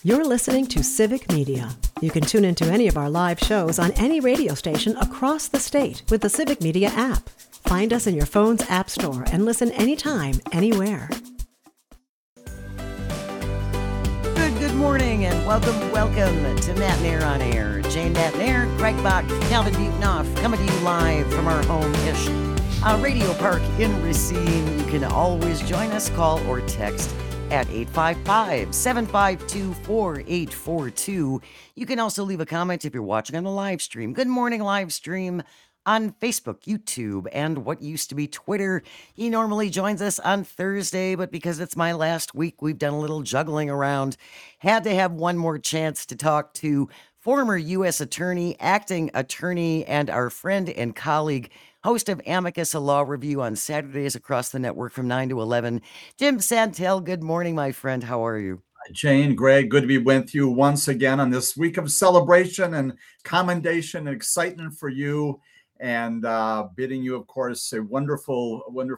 You're listening to Civic Media. You can tune into any of our live shows on any radio station across the state with the Civic Media app. Find us in your phone's app store and listen anytime, anywhere. Good morning and welcome to Matt and Air on Air. Jane Matt and Air, Greg Bach, Calvin Buetenoff, coming to you live from our home-ish radio park in Racine. You can always join us, call or text at 855-752-4842. You can also leave a comment if you're watching on the live stream. Good morning, live stream on Facebook, YouTube, and what used to be Twitter. He normally joins us on Thursday, but because it's my last week, we've done a little juggling around. Had to have one more chance to talk to former U.S. Attorney, acting attorney, and our friend and colleague, host of Amicus, a law review on Saturdays across the network from 9 to 11. Jim Santel, good morning, my friend. How are you? Jane, Greg, good to be with you once again on this week of celebration and commendation and excitement for you, and bidding you, of course, a wonderful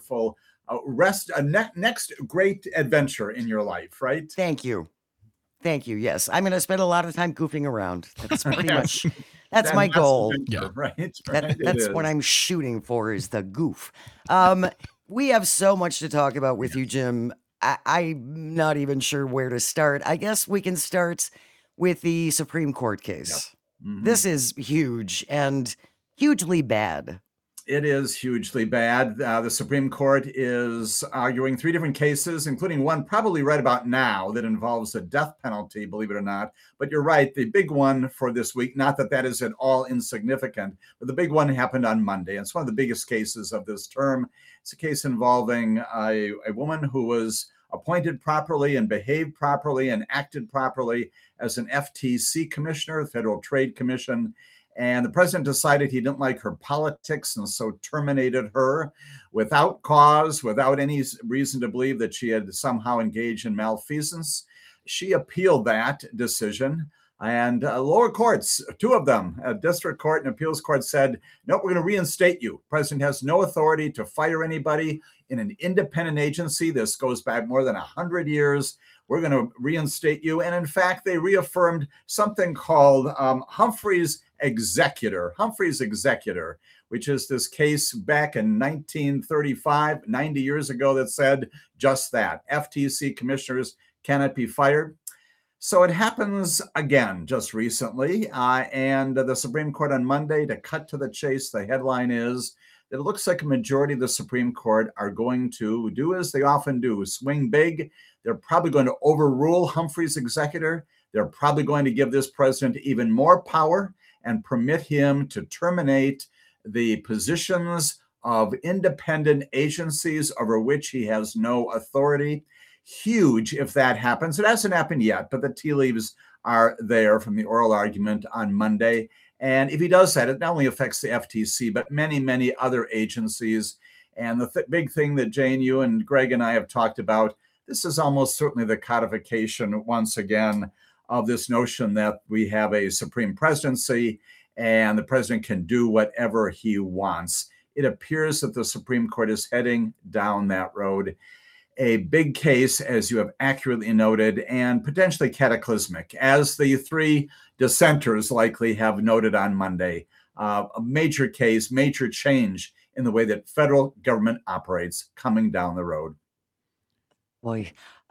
next great adventure in your life, right? Thank you. Yes, I'm going to spend a lot of time goofing around. That's pretty much... That's my goal. Yeah, right. That's what I'm shooting for, is the goof. We have so much to talk about with you, Jim. I'm not even sure where to start. I guess we can start with the Supreme Court case. Yep. Mm-hmm. This is huge and hugely bad. It is hugely bad. The Supreme Court is arguing three different cases, including one probably right about now that involves a death penalty, believe it or not. But you're right, the big one for this week, not that that is at all insignificant, but the big one happened on Monday. It's one of the biggest cases of this term. It's a case involving a woman who was appointed properly and behaved properly and acted properly as an FTC commissioner, the Federal Trade Commission. And the president decided he didn't like her politics and so terminated her without cause, without any reason to believe that she had somehow engaged in malfeasance. She appealed that decision, and lower courts, two of them, a district court and appeals court, said, no, we're going to reinstate you. The president has no authority to fire anybody in an independent agency. This goes back more than 100 years. We're going to reinstate you. And in fact, they reaffirmed something called Humphrey's Executor, which is this case back in 1935, 90 years ago, that said just that. FTC commissioners cannot be fired. So it happens again just recently. And the Supreme Court on Monday, to cut to the chase, the headline is that it looks like a majority of the Supreme Court are going to do as they often do, swing big. They're probably going to overrule Humphrey's executor. They're probably going to give this president even more power and permit him to terminate the positions of independent agencies over which he has no authority. Huge if that happens. It hasn't happened yet, but the tea leaves are there from the oral argument on Monday. And if he does that, it not only affects the FTC, but many, many other agencies. And the big thing that Jane, you and Greg and I have talked about, this is almost certainly the codification once again of this notion that we have a supreme presidency and the president can do whatever he wants. It appears that the Supreme Court is heading down that road. A big case, as you have accurately noted, and potentially cataclysmic, as the three dissenters likely have noted on Monday. A major case, major change in the way that federal government operates coming down the road. Boy,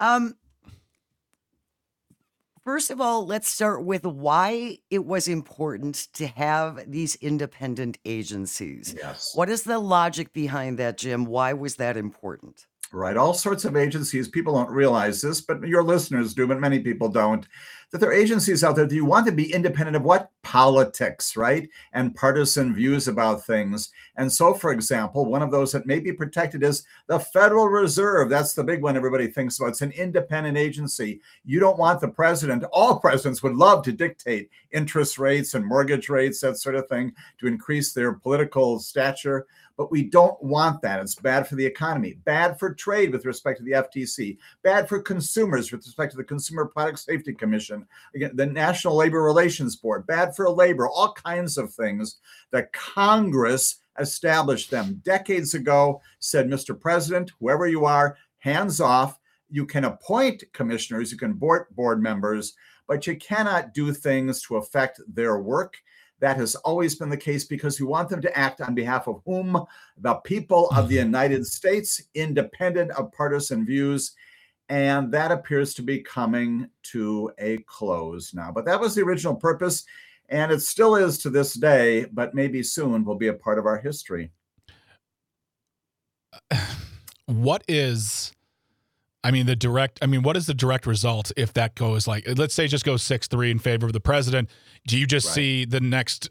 first of all, let's start with why it was important to have these independent agencies. Yes. What is the logic behind that, Jim? Why was that important? Right. All sorts of agencies. People don't realize this, but your listeners do, but many people don't, that there are agencies out there that you want to be independent of what? Politics, right? And partisan views about things. And so, for example, one of those that may be protected is the Federal Reserve. That's the big one everybody thinks about. It's an independent agency. You don't want the president. All presidents would love to dictate interest rates and mortgage rates, that sort of thing, to increase their political stature. But we don't want that. It's bad for the economy, bad for trade with respect to the FTC, bad for consumers with respect to the Consumer Product Safety Commission, again, the National Labor Relations Board, bad for labor, all kinds of things. The Congress established them decades ago, said, Mr. President, whoever you are, hands off. You can appoint commissioners, you can board members, but you cannot do things to affect their work. That has always been the case because we want them to act on behalf of whom? The people of the United States, independent of partisan views. And that appears to be coming to a close now. But that was the original purpose, and it still is to this day, but maybe soon will be a part of our history. What is the direct result if that goes, like, let's say just goes 6-3 in favor of the president? Do you just see the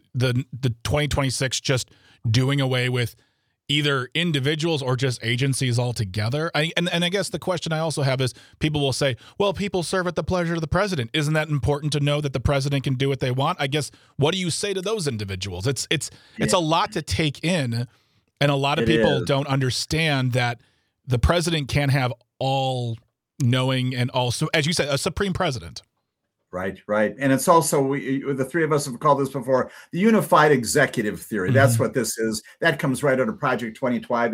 2026 just doing away with either individuals or just agencies altogether? And I guess the question I also have is, people will say, well, people serve at the pleasure of the president. Isn't that important to know that the president can do what they want? I guess, what do you say to those individuals? It's a lot to take in, and a lot of people don't understand that the president can't have all knowing and also, as you said, a supreme president. Right. And it's also, the three of us have called this before, the unified executive theory. Mm-hmm. That's what this is. That comes right out of Project 2025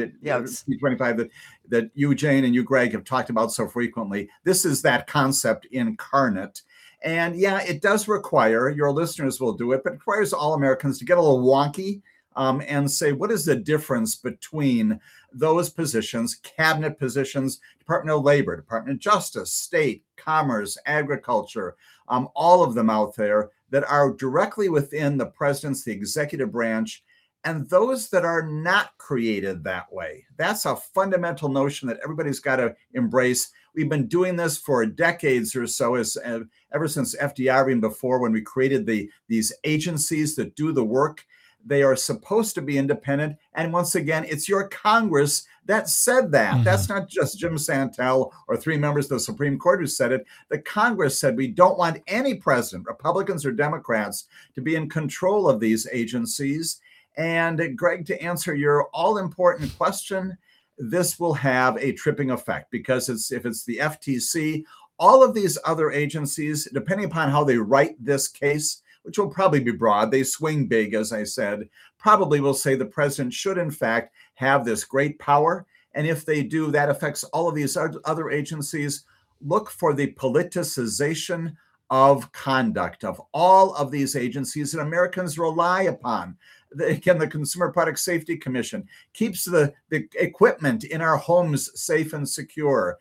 that you, Jane, and you, Greg, have talked about so frequently. This is that concept incarnate. And yeah, it does require, your listeners will do it, but it requires all Americans to get a little wonky and say, what is the difference between those positions, cabinet positions, Department of Labor, Department of Justice, State, Commerce, Agriculture, all of them out there that are directly within the president's, the executive branch, and those that are not created that way. That's a fundamental notion that everybody's got to embrace. We've been doing this for decades or so, ever since FDR, even before, when we created these agencies that do the work. They are supposed to be independent. And once again, it's your Congress that said that. Mm-hmm. That's not just Jim Santel or three members of the Supreme Court who said it. The Congress said we don't want any president, Republicans or Democrats, to be in control of these agencies. And Greg, to answer your all-important question, this will have a tripping effect, because if it's the FTC, all of these other agencies, depending upon how they write this case, which will probably be broad, they swing big, as I said, probably will say the president should, in fact, have this great power. And if they do, that affects all of these other agencies. Look for the politicization of conduct of all of these agencies that Americans rely upon. Again, the Consumer Product Safety Commission keeps the equipment in our homes safe and secure.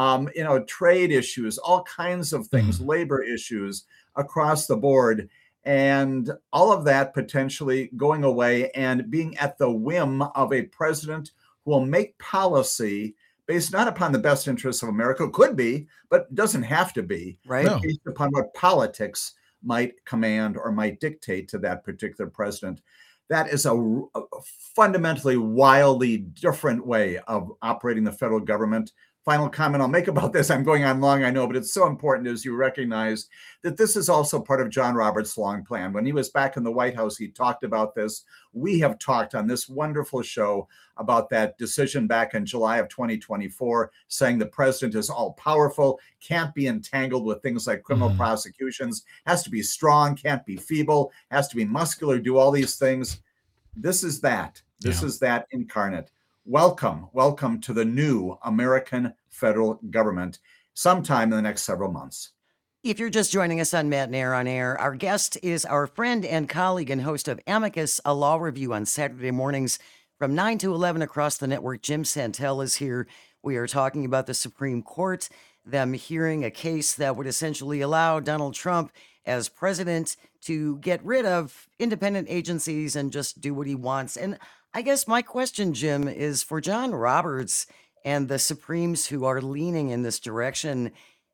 Trade issues, all kinds of things, labor issues across the board. And all of that potentially going away and being at the whim of a president who will make policy based not upon the best interests of America, could be, but doesn't have to be, right? No. Based upon what politics might command or might dictate to that particular president. That is a fundamentally, wildly different way of operating the federal government. Final comment I'll make about this, I'm going on long, I know, but it's so important as you recognize that this is also part of John Roberts' long plan. When he was back in the White House, he talked about this. We have talked on this wonderful show about that decision back in July of 2024, saying the president is all powerful, can't be entangled with things like criminal prosecutions, has to be strong, can't be feeble, has to be muscular, do all these things. This is that. This is that incarnate. Welcome to the new American federal government sometime in the next several months. If you're just joining us on Matt and Air on Air, our guest is our friend and colleague and host of Amicus, a law review on Saturday mornings from 9 to 11 across the network. Jim Santel is here. We are talking about the Supreme Court, them hearing a case that would essentially allow Donald Trump as president to get rid of independent agencies and just do what he wants. And I guess my question, Jim, is for John Roberts and the Supremes who are leaning in this direction,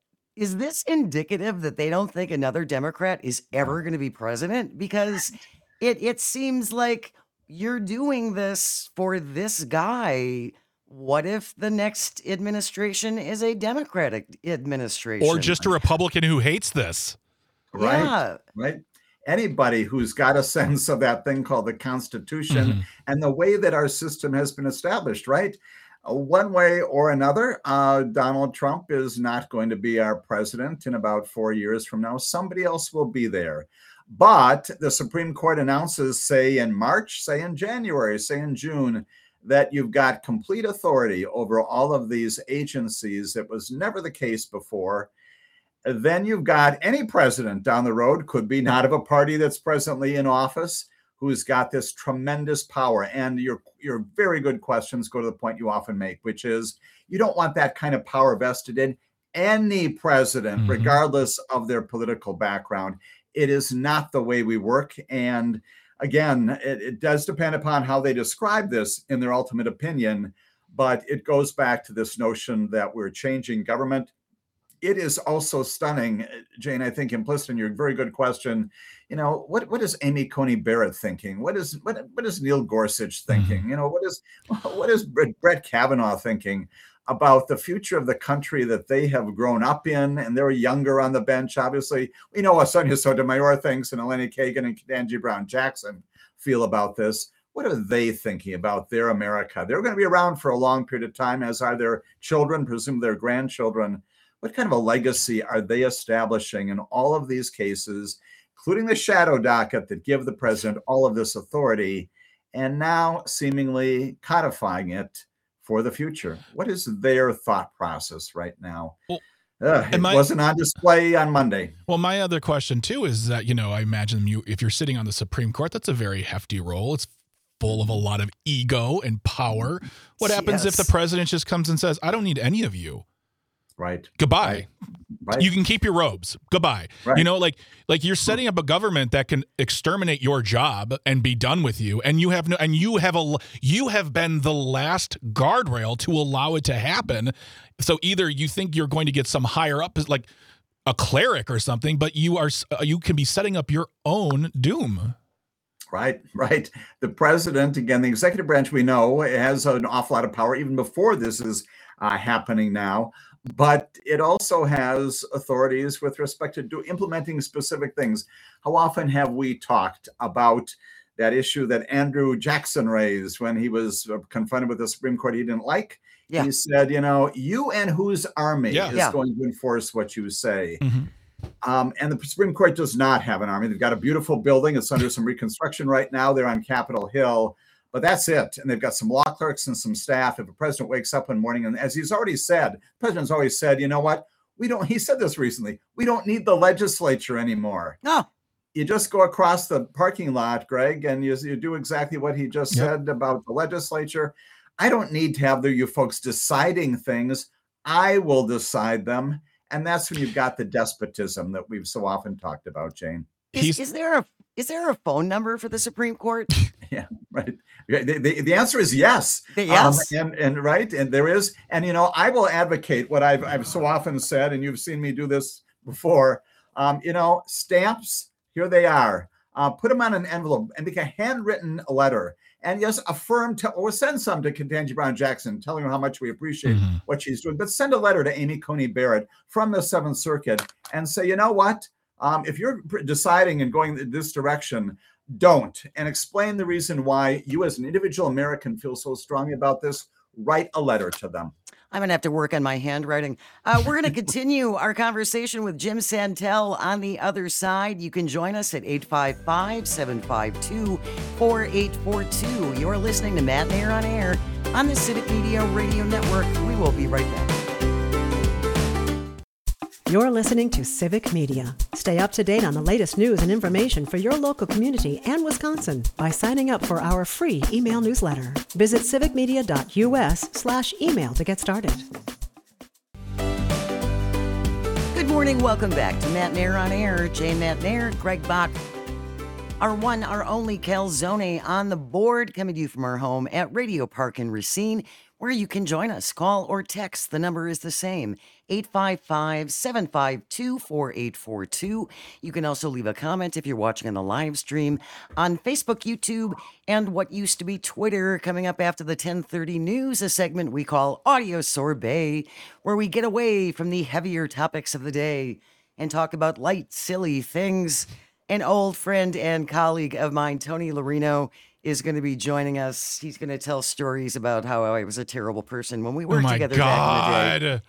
is this indicative that they don't think another Democrat is ever going to be president? Because it seems like you're doing this for this guy. What if the next administration is a Democratic administration? Or just a Republican who hates this? Right. Yeah. Right. Anybody who's got a sense of that thing called the Constitution and the way that our system has been established, right? One way or another, Donald Trump is not going to be our president in about 4 years from now. Somebody else will be there. But the Supreme Court announces, say in March, say in January, say in June, that you've got complete authority over all of these agencies. It was never the case before. Then you've got any president down the road, could be not of a party that's presently in office, who's got this tremendous power. And your very good questions go to the point you often make, which is you don't want that kind of power vested in any president, regardless of their political background. It is not the way we work. And again, it does depend upon how they describe this in their ultimate opinion, but it goes back to this notion that we're changing government. It is also stunning, Jane, I think implicit in your very good question, what is Amy Coney Barrett thinking? What is Neil Gorsuch thinking? What is Brett Kavanaugh thinking about the future of the country that they have grown up in? And they're younger on the bench, obviously. We know what Sonia Sotomayor thinks and Eleni Kagan and Ketanji Brown Jackson feel about this. What are they thinking about their America? They're going to be around for a long period of time, as are their children, presumably their grandchildren. What kind of a legacy are they establishing in all of these cases, including the shadow docket that give the president all of this authority, and now seemingly codifying it for the future? What is their thought process right now? Well, it wasn't on display on Monday. Well, my other question, too, is that, I imagine if you're sitting on the Supreme Court, that's a very hefty role. It's full of a lot of ego and power. What happens if the president just comes and says, I don't need any of you? Right. Goodbye. Right. You can keep your robes. Goodbye. Right. Like you're setting up a government that can exterminate your job and be done with you. And you have been the last guardrail to allow it to happen. So either you think you're going to get some higher up, like a cleric or something, but you can be setting up your own doom. Right. The president, again, the executive branch, we know, has an awful lot of power even before this is happening now. But it also has authorities with respect to implementing specific things. How often have we talked about that issue that Andrew Jackson raised when he was confronted with the Supreme Court he didn't like? Yeah. He said, you and whose army is going to enforce what you say? And the Supreme Court does not have an army. They've got a beautiful building. It's under some reconstruction right now. They're on Capitol Hill. But that's it. And they've got some law clerks and some staff. If a president wakes up one morning, and as he's already said, the president's always said, you know what? He said this recently, we don't need the legislature anymore. No. You just go across the parking lot, Greg, and you do exactly what he just said about the legislature. I don't need to have you folks deciding things. I will decide them. And that's when you've got the despotism that we've so often talked about, Jane. Is there a phone number for the Supreme Court? Yeah, right. The answer is yes. Yes. And right. And there is. And, I will advocate what I've so often said, and you've seen me do this before. Stamps, here they are. Put them on an envelope and make a handwritten letter. And yes, affirm or send some to Ketanji Brown Jackson, telling her how much we appreciate what she's doing. But send a letter to Amy Coney Barrett from the Seventh Circuit and say, you know what? If you're deciding and going this direction, don't. And explain the reason why you as an individual American feel so strongly about this. Write a letter to them. I'm going to have to work on my handwriting. We're going to continue our conversation with Jim Santel on the other side. You can join us at 855-752-4842. You're listening to Matt and Air on Air on the Civic Media Radio Network. We will be right back. You're listening to Civic Media. Stay up to date on the latest news and information for your local community and Wisconsin by signing up for our free email newsletter. Visit civicmedia.us/email to get started. Good morning. Welcome back to Matt and Air on Air. Jane Matt and Air, Greg Bach, our one, our only Calzone on the board, coming to you from our home at Radio Park in Racine, where you can join us. Call or text. The number is the same, 855-752-4842. You can also leave a comment if you're watching on the live stream on Facebook, YouTube, and what used to be Twitter. Coming up after the 10:30 news, a segment we call Audio Sorbet, where we get away from the heavier topics of the day and talk about light, silly things. An old friend and colleague of mine, Tony Larino, is going to be joining us. He's going to tell stories about how I was a terrible person when we worked together back in the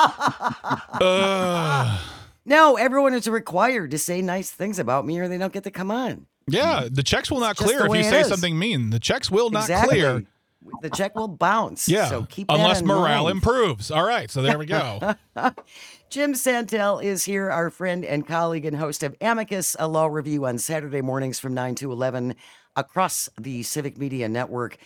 day. No, everyone is required to say nice things about me or they don't get to come on. Yeah, the checks will not clear if you say something mean. The checks will not clear the check will bounce. Yeah, so keep that unless in morale mind. improves. All right, so there we go. Jim Santel is here, our friend and colleague and host of Amicus, a law review on Saturday mornings from 9 to 11 across the Civic Media Network.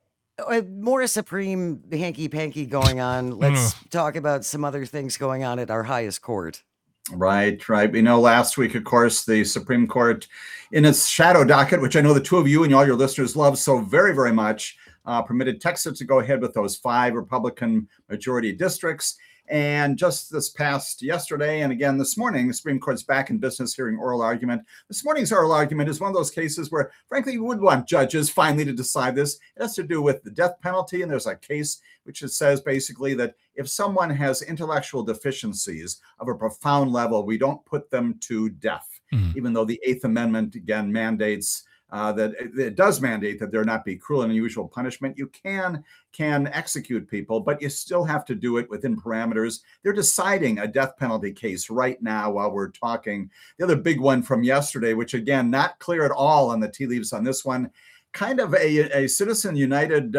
More Supreme hanky-panky going on. Let's talk about some other things going on at our highest court. Right. We know last week, of course, the Supreme Court, in its shadow docket, which I know the two of you and all your listeners love so very, very much, permitted Texas to go ahead with those 5 Republican majority districts. And just this past yesterday, and again this morning, the Supreme Court's back in business hearing oral argument. This morning's oral argument is one of those cases where, frankly, you would want judges finally to decide this. It has to do with the death penalty, and there's a case which says basically that if someone has intellectual deficiencies of a profound level, we don't put them to death, even though the Eighth Amendment, again, mandates that it does mandate that there not be cruel and unusual punishment. You can execute people, but you still have to do it within parameters. They're deciding a death penalty case right now while we're talking. The other big one from yesterday, which again, not clear at all on the tea leaves on this one, kind of a Citizen United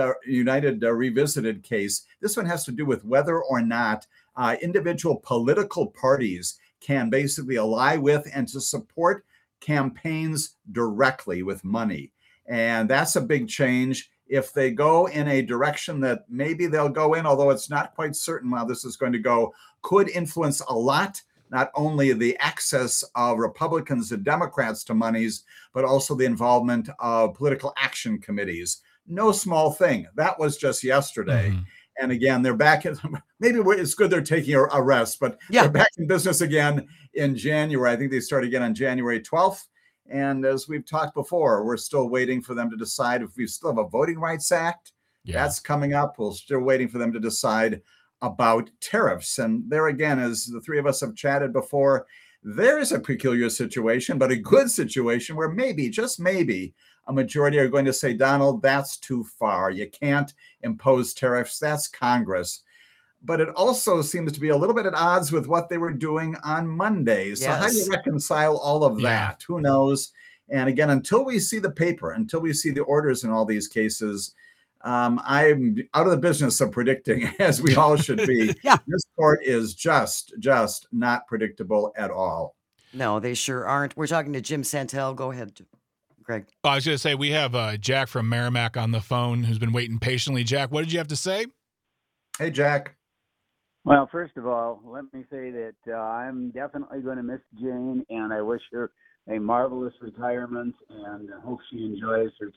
revisited case. This one has to do with whether or not individual political parties can basically ally with and to support campaigns directly with money. And that's a big change. If they go in a direction that maybe they'll go in, although it's not quite certain how this is going to go, could influence a lot, not only the access of Republicans and Democrats to monies, but also the involvement of political action committees. No small thing. That was just yesterday. And again, they're back in, maybe it's good they're taking a rest, but they're back in business again in January. I think they start again on January 12th. And as we've talked before, we're still waiting for them to decide if we still have a Voting Rights Act. That's coming up. We're still waiting for them to decide about tariffs. And there again, as the three of us have chatted before, there is a peculiar situation, but a good situation where maybe, just maybe, a majority are going to say, Donald, that's too far. You can't impose tariffs. That's Congress. But it also seems to be a little bit at odds with what they were doing on Monday. So how do you reconcile all of that? Who knows? And again, until we see the paper, until we see the orders in all these cases, I'm out of the business of predicting, as we all should be. This court is just not predictable at all. No, they sure aren't. We're talking to Jim Santel. Go ahead, Greg. I was going to say, we have Jack from Merrimack on the phone who's been waiting patiently. Jack, what did you have to say? Hey, Jack. Well, first of all, let me say that I'm definitely going to miss Jane, and I wish her a marvelous retirement, and hope she enjoys her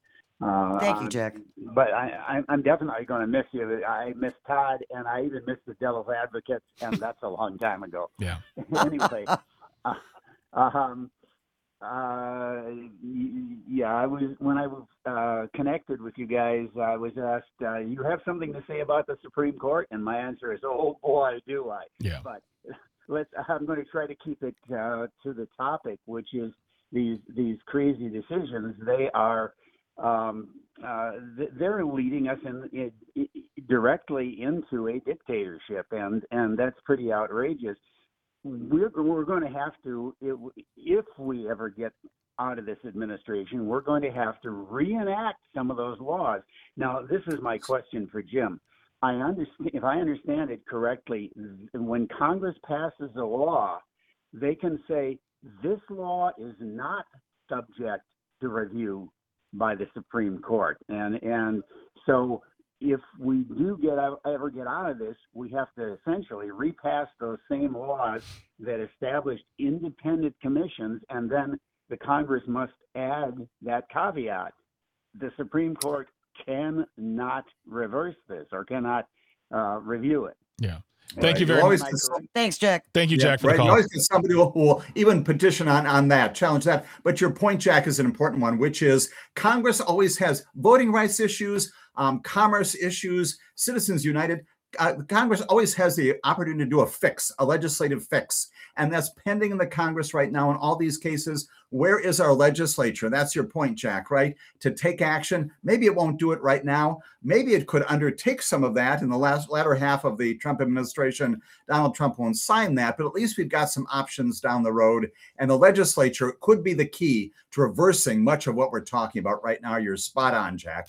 time. Thank you, Jack. But I'm definitely going to miss you. I miss Todd, and I even miss the Devil's Advocates, and that's a long time ago. Anyway, I was, when I was connected with you guys, I was asked, you have something to say about the Supreme Court? And my answer is, oh boy, do I. But I'm going to try to keep it to the topic, which is these crazy decisions. They are, they're leading us directly into a dictatorship, and that's pretty outrageous. We're going to have to, if we ever get out of this administration, we're going to have to reenact some of those laws. Now, this is my question for Jim. If I understand it correctly, when Congress passes a law, they can say this law is not subject to review by the Supreme Court, and so if we do ever get out of this, we have to essentially repass those same laws that established independent commissions, and then the Congress must add that caveat. The Supreme Court cannot reverse this or cannot review it. Thank you very much. Thanks, Jack. Thank you, Jack, for the call. You always get somebody who will even petition on that, challenge that. But your point, Jack, is an important one, which is Congress always has voting rights issues, commerce issues, Citizens United. Congress always has the opportunity to do a legislative fix. And that's pending in the Congress right now in all these cases. Where is our legislature? That's your point, Jack, right? To take action. Maybe it won't do it right now. Maybe it could undertake some of that in the latter half of the Trump administration. Donald Trump won't sign that, but at least we've got some options down the road. And the legislature could be the key to reversing much of what we're talking about right now. You're spot on, Jack.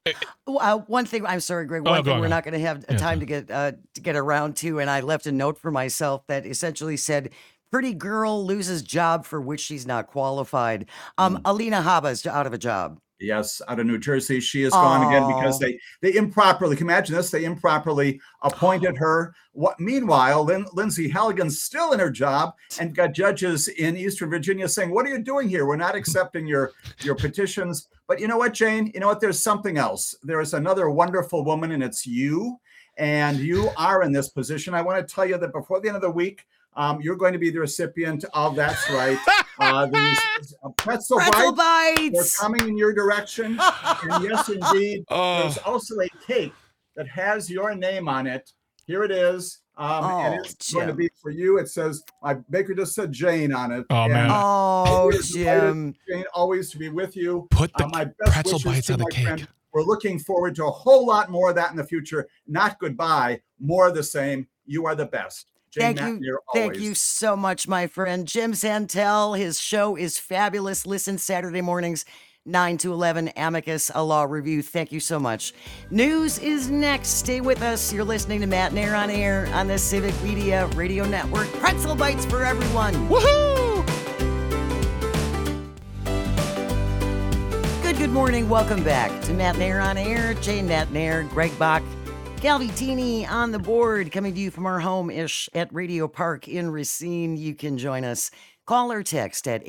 One thing, I'm sorry, Greg. Oh, One go thing on, we're go not going to have time to get around to, and I left a note for myself that essentially said, "Pretty girl loses job for which she's not qualified." Alina Habba's out of a job. Yes, out of New Jersey. She is gone again because they improperly, can you imagine this? They improperly appointed her. Meanwhile, Lindsay Halligan's still in her job and got judges in Eastern Virginia saying, "What are you doing here? We're not accepting your petitions." But you know what, Jane? You know what? There's something else. There is another wonderful woman, and it's you. And you are in this position. I want to tell you that before the end of the week, you're going to be the recipient of, that's right, these pretzel bites. They're coming in your direction. And yes, indeed, there's also a cake that has your name on it. Here it is. And it's going to be for you. It says, my baker just said Jane on it. Oh, man. Jim. Jane, always to be with you. Put the my best pretzel bites on the cake. Friend. We're looking forward to a whole lot more of that in the future. Not goodbye, more of the same. You are the best. Jane Thank you so much, my friend. Jim Santel, his show is fabulous. Listen Saturday mornings, 9 to 11, Amicus, a law review. Thank you so much. News is next. Stay with us. You're listening to Matt Nair on Air on the Civic Media Radio Network. Pretzel bites for everyone. Woohoo! Good morning. Welcome back to Matt Nair on Air. Jane Matt Nair, Greg Bach, Calvi-Tini on the board, coming to you from our home-ish at Radio Park in Racine. You can join us. Call or text at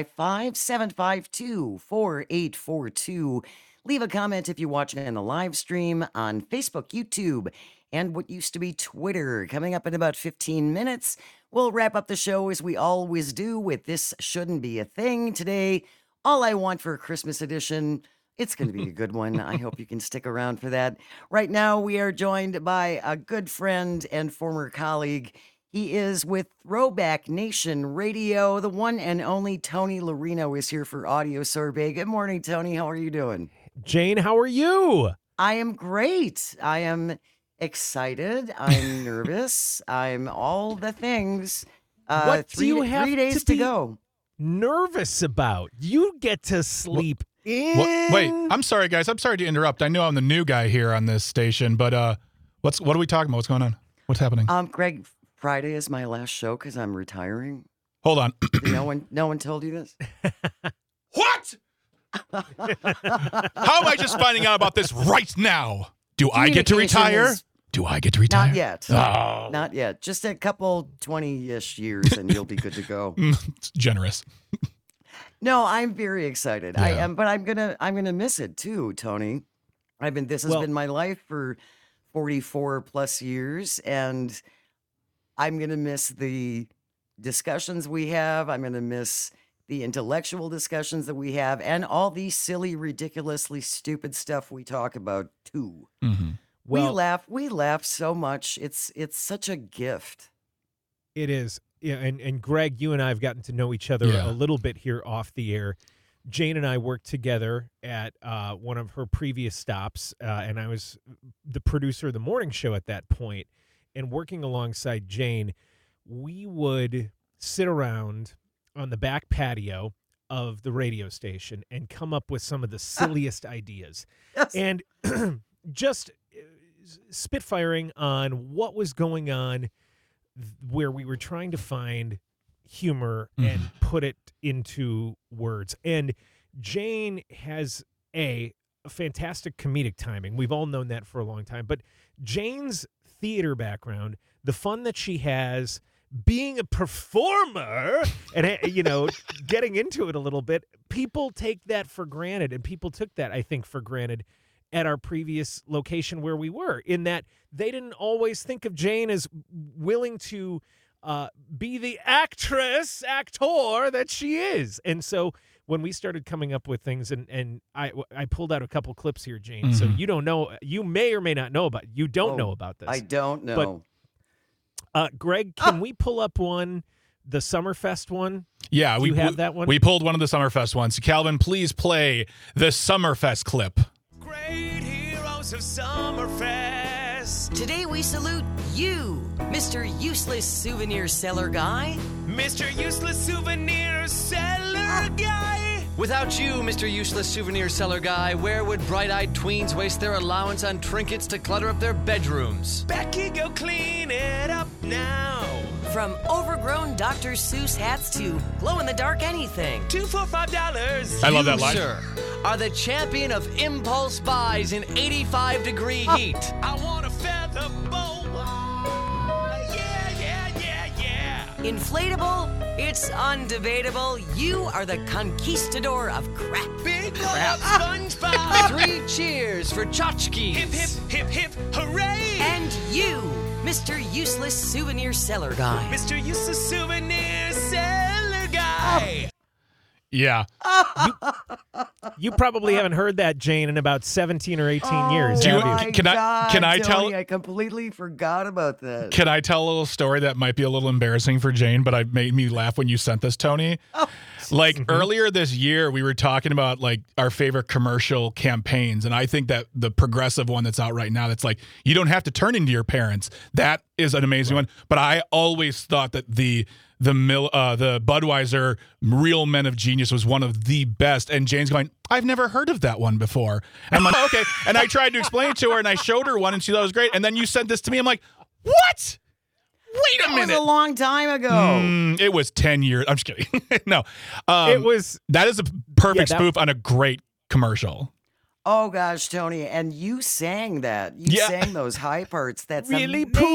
855-752-4842. Leave a comment if you're watching on the live stream on Facebook, YouTube, and what used to be Twitter. Coming up in about 15 minutes, we'll wrap up the show as we always do with This Shouldn't Be a Thing. Today, All I Want for a Christmas Edition. It's going to be a good one. I hope you can stick around for that. Right now, we are joined by a good friend and former colleague. He is with Throwback Nation Radio. The one and only Tony Laurino is here for Audio Sorbet. Good morning, Tony. How are you doing? Jane, how are you? I am great. I am excited. I'm nervous. I'm all the things. What do you have 3 days to go? Nervous about? You get to sleep in. Wait, I'm sorry, guys. I'm sorry to interrupt. I know I'm the new guy here on this station, but what are we talking about? What's going on? What's happening? Greg, Friday is my last show because I'm retiring. Hold on. No one told you this? What? How am I just finding out about this right now? Do I get to retire? Do I get to retire? Not yet. Oh. Not yet. Just a couple 20-ish years and you'll be good to go. It's generous. No, I'm very excited. Yeah. I am, but I'm gonna miss it too, Tony. This has been my life for 44 plus years, and I'm gonna miss the discussions we have. I'm gonna miss the intellectual discussions that we have, and all the silly, ridiculously stupid stuff we talk about too. Mm-hmm. Well, we laugh so much. It's such a gift. It is. Yeah, and Greg, you and I have gotten to know each other a little bit here off the air. Jane and I worked together at one of her previous stops, and I was the producer of the morning show at that point. And working alongside Jane, we would sit around on the back patio of the radio station and come up with some of the silliest ideas. Yes. And just spitfiring on what was going on where we were trying to find humor and put it into words. And Jane has a fantastic comedic timing. We've all known that for a long time. But Jane's theater background, the fun that she has being a performer and, getting into it a little bit, people take that for granted. And people took that, I think, for granted at our previous location where we were, in that they didn't always think of Jane as willing to be the actor that she is. And so when we started coming up with things, and I pulled out a couple clips here, Jane, so you don't know, you may or may not know about, you don't know about this. I don't know. But Greg, can we pull up one, the Summerfest one? Yeah. Do you have that one? We pulled one of the Summerfest ones. Calvin, please play the Summerfest clip. Great heroes of Summerfest. Today we salute you, Mr. Useless Souvenir Seller Guy. Mr. Useless Souvenir Seller Guy. Without you, Mr. Useless Souvenir Seller Guy, where would bright-eyed tweens waste their allowance on trinkets to clutter up their bedrooms? Becky, go clean it up now. From overgrown Dr. Seuss hats to glow-in-the-dark anything. 2 for $5. I love that line. Sir, are the champion of impulse buys in 85-degree heat. I want a feather boa. Yeah. Inflatable? It's undebatable. You are the conquistador of crap. Big blow up SpongeBob. 3 cheers for tchotchkes. Hip, hip, hip, hip, hooray. And you, Mr. Useless Souvenir Seller Guy. Mr. Useless Souvenir Seller Guy. Yeah. You probably haven't heard that, Jane, in about 17 or 18 years. Do you- have you? can I tell- Tony, I completely forgot about that. Can I tell a little story that might be a little embarrassing for Jane, but it made me laugh when you sent this, Tony? Like earlier this year, we were talking about like our favorite commercial campaigns, and I think that the progressive one that's out right now, that's like you don't have to turn into your parents. That is an amazing one. But I always thought that the Budweiser Real Men of Genius was one of the best. And Jane's going, I've never heard of that one before. And I'm like, oh, okay. And I tried to explain it to her, and I showed her one, and she thought it was great. And then you sent this to me. I'm like, what? Wait a That minute. was a long time ago. It was 10 years. I'm just kidding. No. It was. That is a perfect Yeah, spoof on a great commercial. Oh gosh, Tony, and you sang that. You Yeah. sang those high parts. That's Really amazing.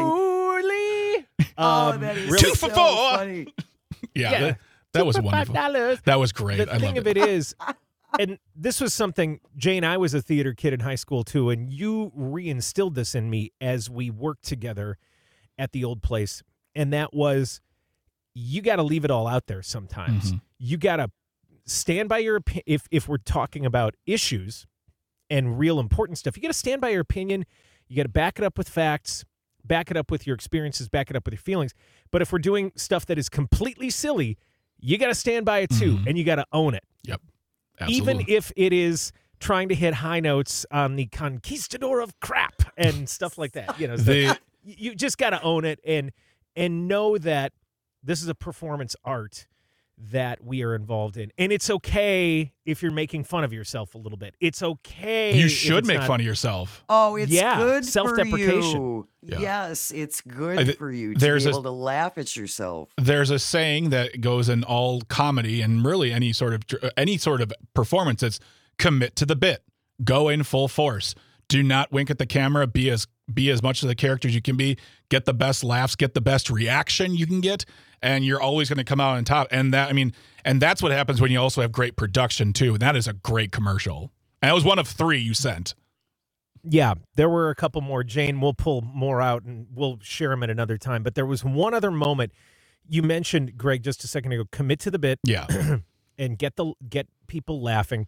poorly. Oh, that is really- 2 for so $4. funny. Yeah. That was wonderful. $5. That was great. The I thing love of it is, and this was something, Jane, I was a theater kid in high school too, and you reinstilled this in me as we worked together at the old place. And that was, you got to leave it all out there sometimes. Mm-hmm. You got to stand by your opinion. If we're talking about issues and real important stuff, you got to stand by your opinion. You got to back it up with facts, back it up with your experiences, back it up with your feelings. But if we're doing stuff that is completely silly, you got to stand by it too, and you got to own it. Yep. Absolutely. Even if it is trying to hit high notes on the conquistador of crap and stuff like that. You know, you just got to own it and know that this is a performance art that we are involved in. And it's okay if you're making fun of yourself a little bit. It's okay. You if should it's make not- fun of yourself. Oh, it's Yeah, good self-deprecation. for you. Yeah. Yes, it's good for you to there's be a- able to laugh at yourself. There's a saying that goes in all comedy and really any sort of performance. It's commit to the bit. Go in full force. Do not wink at the camera. Be as much of the character as you can be. Get the best laughs. Get the best reaction you can get, and you're always going to come out on top. And that's what happens when you also have great production too. And that is a great commercial. And that was one of 3 you sent. Yeah, there were a couple more. Jane, we'll pull more out and we'll share them at another time. But there was one other moment you mentioned, Greg, just a second ago. Commit to the bit. Yeah. And get people laughing.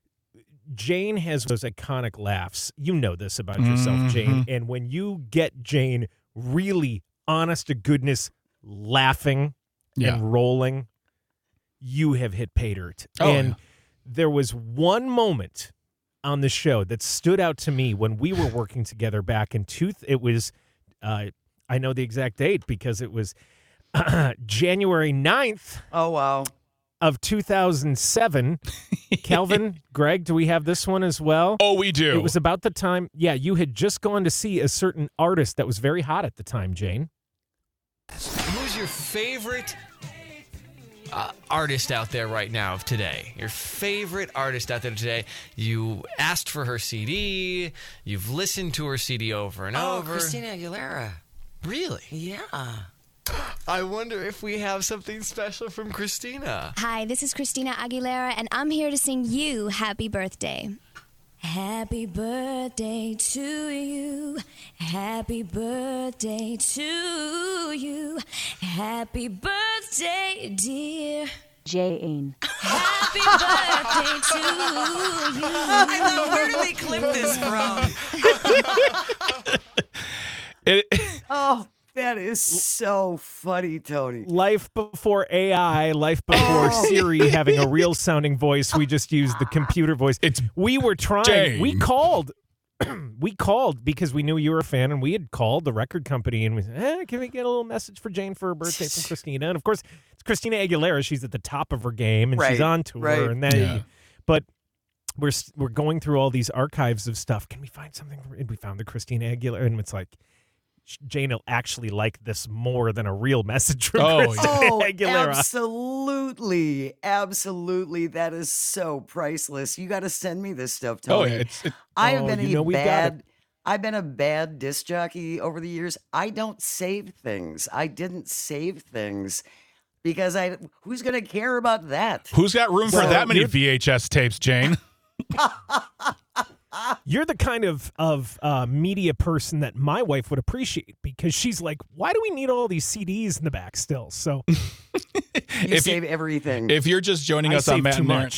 Jane has those iconic laughs. You know this about yourself, Jane. And when you get Jane really honest to goodness laughing and rolling, you have hit pay dirt. And there was one moment on the show that stood out to me when we were working together back in it was I know the exact date because it was January 9th. Oh, wow. Of 2007. Calvin, Greg, do we have this one as well? Oh, we do. It was about the time, you had just gone to see a certain artist that was very hot at the time, Jane. Who's your favorite artist out there right now of today? Your favorite artist out there today. You asked for her CD. You've listened to her CD over and over. Christina Aguilera. Really? Yeah. I wonder if we have something special from Christina. Hi, this is Christina Aguilera, and I'm here to sing you happy birthday. Happy birthday to you. Happy birthday to you. Happy birthday, dear Jane. Happy birthday to you. I know, where did they clip this from? Oh, that is so funny, Tony. Life before AI, life before Siri having a real sounding voice. We just used the computer voice. We were trying. Jane. We called we called because we knew you were a fan, and we had called the record company and we said, can we get a little message for Jane for her birthday from Christina? And of course, it's Christina Aguilera. She's at the top of her game, and she's on tour. And then, but we're going through all these archives of stuff. Can we find something? And we found the Christina Aguilera, and it's like, Jane will actually like this more than a real message from Christina Aguilera. Absolutely. Absolutely. That is so priceless. You got to send me this stuff, Tony. I've been a bad disc jockey over the years. I don't save things. I didn't save things because who's going to care about that? Who's got room for that many VHS tapes, Jane? You're the kind of media person that my wife would appreciate, because she's like, why do we need all these CDs in the back still? So you save everything. If you're just joining us on Matt and Aaron,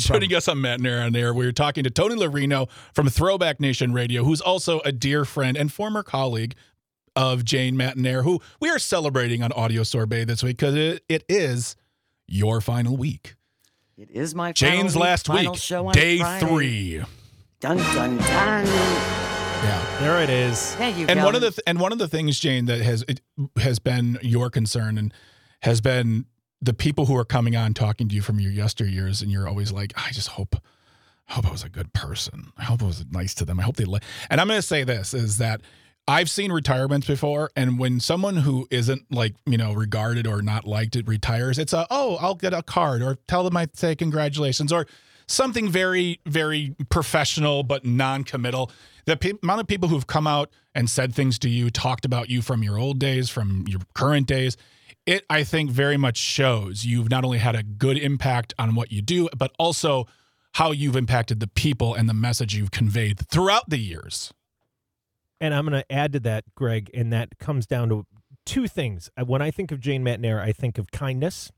on Air, we're talking to Tony Laurino from Throwback Nation Radio, who's also a dear friend and former colleague of Jane, Matt and Air, who we are celebrating on Audio Sorbet this week because it is your final week. It is my Jane's last week, day 3. Dun, dun, dun. Yeah, there it is. Thank you. And one of the things, Jane, that has been your concern and has been the people who are coming on talking to you from your yesteryears, and you're always like, I just hope I was a good person. I hope I was nice to them. I hope they. And I'm going to say this is that I've seen retirements before, and when someone who isn't regarded or not liked it retires, it's I'll get a card or tell them I say congratulations or something very, very professional but non-committal. The amount of people who've come out and said things to you, talked about you from your old days, from your current days, it, I think, very much shows you've not only had a good impact on what you do, but also how you've impacted the people and the message you've conveyed throughout the years. And I'm going to add to that, Greg, and that comes down to two things. When I think of Jane Matt and Air, I think of kindness.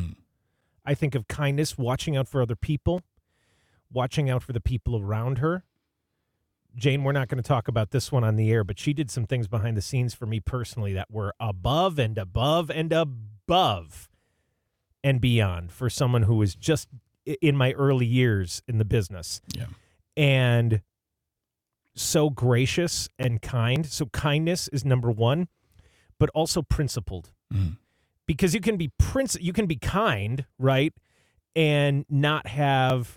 I think of kindness, watching out for other people, watching out for the people around her. Jane, we're not going to talk about this one on the air, but she did some things behind the scenes for me personally that were above and above and above and beyond for someone who was just in my early years in the business. Yeah. And so gracious and kind. So kindness is number one, but also principled. Because you can be kind, right? And not have,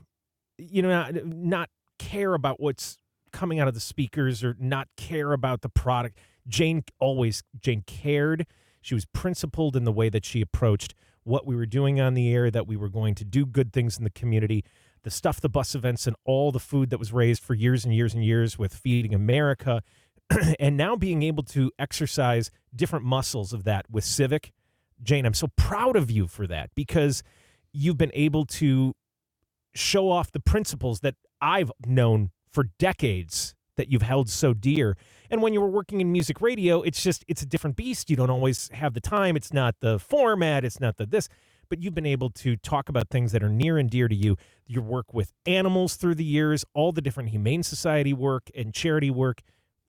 not care about what's coming out of the speakers or not care about the product. Jane cared. She was principled in the way that she approached what we were doing on the air, that we were going to do good things in the community, the Stuff the Bus events and all the food that was raised for years and years and years with Feeding America, and now being able to exercise different muscles of that with Civic. Jane, I'm so proud of you for that, because you've been able to show off the principles that I've known for decades that you've held so dear. And when you were working in music radio, it's a different beast. You don't always have the time. It's not the format. It's not the this. But you've been able to talk about things that are near and dear to you. Your work with animals through the years, all the different Humane Society work and charity work.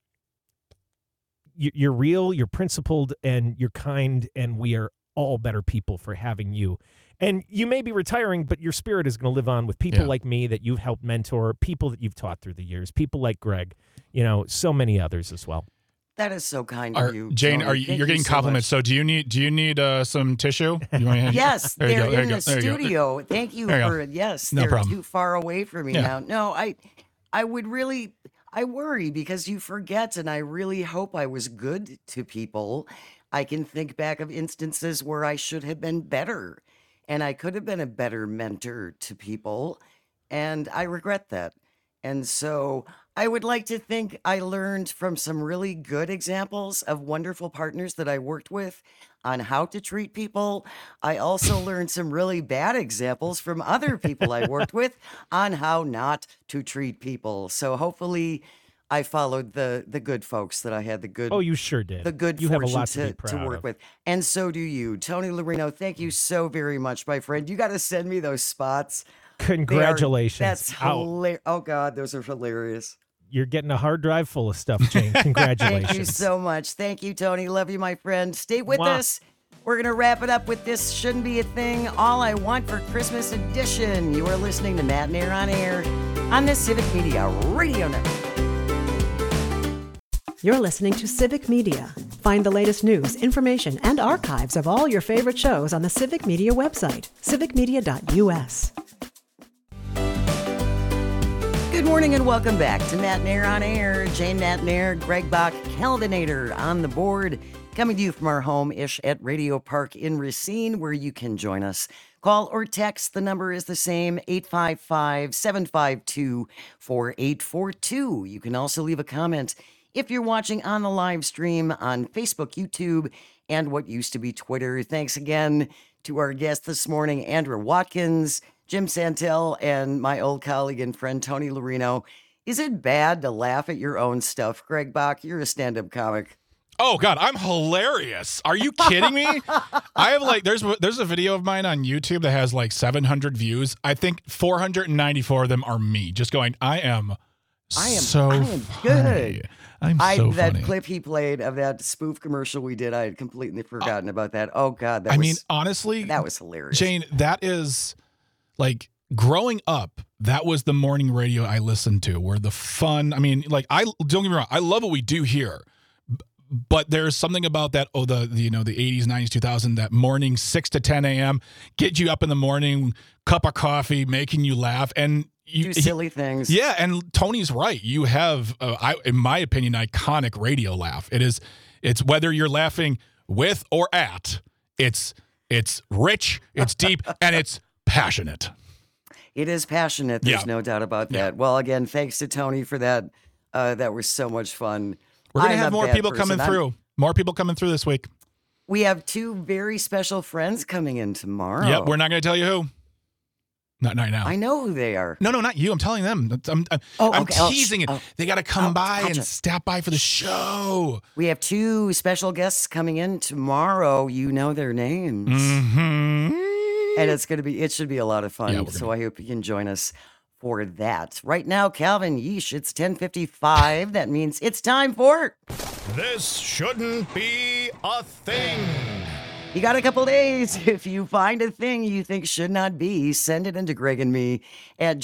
You're real, you're principled, and you're kind, and we are all better people for having you. And you may be retiring, but your spirit is going to live on with people like me that you've helped mentor, people that you've taught through the years, people like Greg, so many others as well. That is so kind of you, Jane. Tony. You're getting compliments. So do you need some tissue? Yes, they're in the studio. Thank you for yes. No they're problem. too far away from me now. No, I would really. I worry because you forget, and I really hope I was good to people. I can think back of instances where I should have been better, and I could have been a better mentor to people, and I regret that. And so I would like to think I learned from some really good examples of wonderful partners that I worked with on how to treat people. I also learned some really bad examples from other people I worked with on how not to treat people. So hopefully I followed the good folks that I had the good. Oh, you sure did. The good you fortune have a lot to be proud work of. with. And so do you. Tony Laurino, thank you so very much, my friend. You got to send me those spots. Congratulations. That's hilarious. Oh, God, those are hilarious. You're getting a hard drive full of stuff, Jane. Congratulations. Thank you so much. Thank you, Tony. Love you, my friend. Stay with us. We're going to wrap it up with This Shouldn't Be a Thing, All I Want for Christmas edition. You are listening to Matt and Air on Air on the Civic Media Radio Network. You're listening to Civic Media. Find the latest news, information, and archives of all your favorite shows on the Civic Media website, civicmedia.us. Good morning and welcome back to Matt Nair on Air. Jane Matt Nair, Greg Bach, Calvinator on the board. Coming to you from our home-ish at Radio Park in Racine, where you can join us. Call or text. The number is the same, 855-752-4842. You can also leave a comment if you're watching on the live stream on Facebook, YouTube, and what used to be Twitter. Thanks again to our guest this morning, Andrew Watkins, Jim Santel, and my old colleague and friend, Tony Lorino. Is it bad to laugh at your own stuff? Greg Bach, you're a stand-up comic. Oh God, I'm hilarious. Are you kidding me? I have there's a video of mine on YouTube that has 700 views. I think 494 of them are me just going, I am good. Funny. I'm so that funny. clip he played of that spoof commercial we did, I had completely forgotten about that. Oh God, honestly, that was hilarious. Jane, that is growing up, that was the morning radio I listened to, where the fun, don't get me wrong, I love what we do here. But there's something about that, the 80s, 90s, 2000, that morning 6 to 10 a.m., get you up in the morning, cup of coffee, making you laugh, and you do silly things. Yeah, and Tony's right. You have, in my opinion, iconic radio laugh. It's whether you're laughing with or at, it's rich, it's deep, and it's passionate. It is passionate. There's no doubt about that. Yeah. Well, again, thanks to Tony for that. That was so much fun. We're going to have more people coming through. More people coming through this week. We have two very special friends coming in tomorrow. Yep, we're not going to tell you who. Not right now. I know who they are. No, not you. I'm telling them. I'm teasing it. They got to come by and stop by for the show. We have two special guests coming in tomorrow. You know their names. Mm-hmm. And it should be a lot of fun. So I hope you can join us for that. Right now, Calvin, yeesh, it's 10:55. That means it's time for... This shouldn't be a thing. You got a couple days. If you find a thing you think should not be, send it into Greg and me at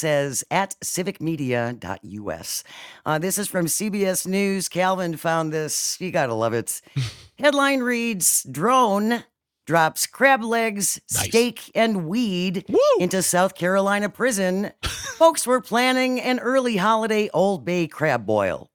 janesays@civicmedia.us. This is from CBS News. Calvin found this. You got to love it. Headline reads, Drone drops crab legs, steak, and weed into South Carolina prison. Folks were planning an early holiday Old Bay crab boil.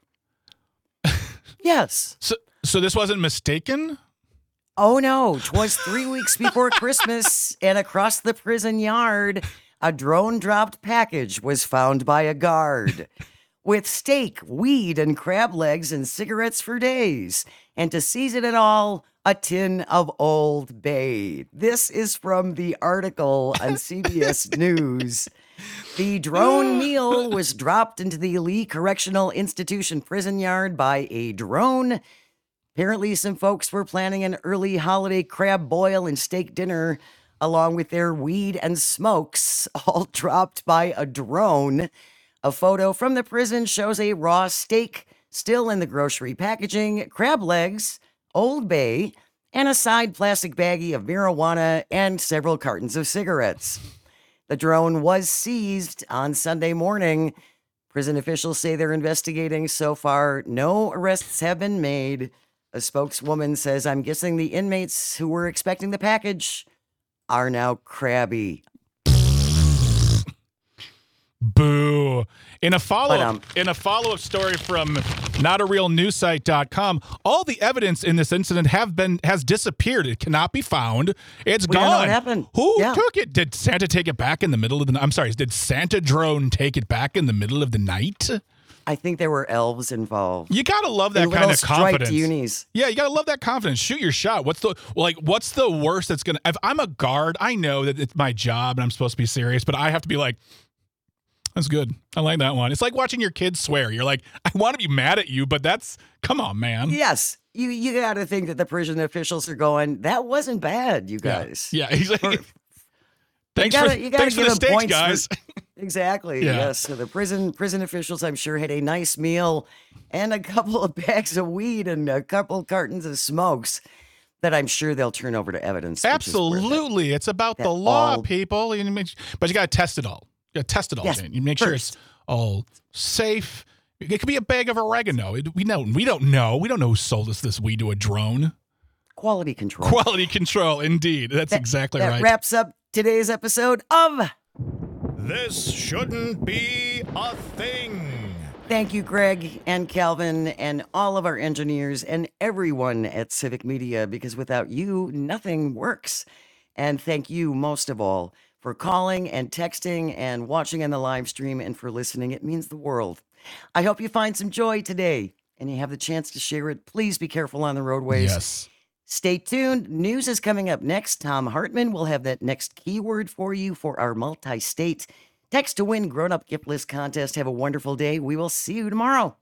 Yes. So this wasn't mistaken? Oh, no. 'Twas 3 weeks before Christmas, and across the prison yard, a drone-dropped package was found by a guard with steak, weed, and crab legs and cigarettes for days. And to season it all, a tin of Old Bay. This is from the article on CBS News. The drone meal was dropped into the Lee Correctional Institution prison yard by a drone. Apparently, some folks were planning an early holiday crab boil and steak dinner, along with their weed and smokes, all dropped by a drone. A photo from the prison shows a raw steak still in the grocery packaging, crab legs, Old Bay, and a side plastic baggie of marijuana and several cartons of cigarettes. The drone was seized on Sunday morning. Prison officials say they're investigating. So far, no arrests have been made. A spokeswoman says, I'm guessing the inmates who were expecting the package are now crabby. Boo. In a follow-up story from notarealnewsite.com, all the evidence in this incident has disappeared. It cannot be found. It's gone. Don't know what happened. Who took it? Did Santa take it back in the middle of the... I'm sorry, did Santa drone take it back in the middle of the night? I think there were elves involved. You gotta love that kind of confidence. Unis. Yeah, you gotta love that confidence. Shoot your shot. What's the worst that's gonna? If I'm a guard, I know that it's my job and I'm supposed to be serious, but I have to be like, that's good. I like that one. It's like watching your kids swear. You're like, I want to be mad at you, but come on, man. Yes, you got to think that the prison officials are going, that wasn't bad, you guys. Yeah, he's like, thanks for the steaks, guys. Exactly. Yeah. Yes. So the prison officials, I'm sure, had a nice meal and a couple of bags of weed and a couple cartons of smokes that I'm sure they'll turn over to evidence. Absolutely. It's about the law, people. But you got to test it all. You got to test it all, yes, Jane. You make sure it's all safe It could be a bag of oregano. We don't know. We don't know who sold us this weed to a drone. Quality control. Quality control, indeed. That's exactly right. That wraps up today's episode of This Shouldn't Be a Thing. Thank you, Greg and Calvin and all of our engineers and everyone at Civic Media, because without you, nothing works. And thank you most of all for calling and texting and watching on the live stream and for listening. It means the world. I hope you find some joy today and you have the chance to share it. Please be careful on the roadways. Yes. Stay tuned. News is coming up next. Tom Hartman will have that next keyword for you for our multi-state text to win grown-up gift list contest. Have a wonderful day. We will see you tomorrow.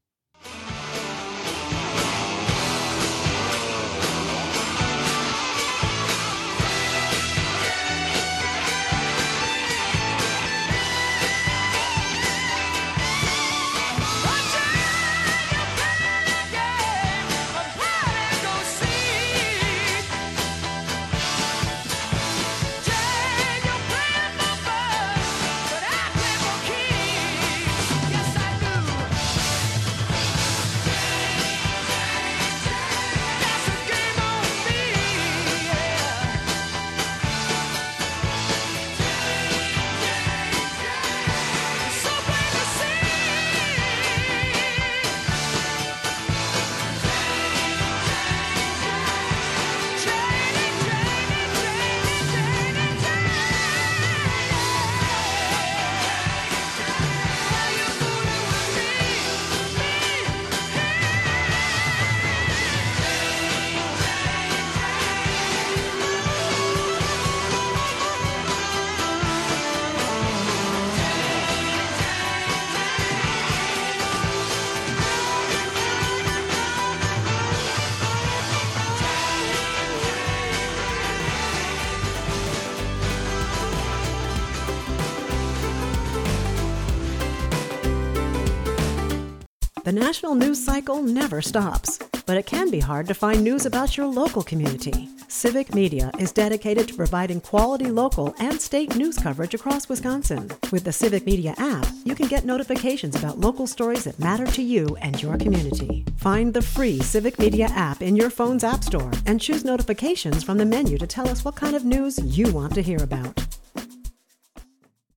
The national news cycle never stops, but it can be hard to find news about your local community. Civic Media is dedicated to providing quality local and state news coverage across Wisconsin. With the Civic Media app, you can get notifications about local stories that matter to you and your community. Find the free Civic Media app in your phone's app store and choose notifications from the menu to tell us what kind of news you want to hear about.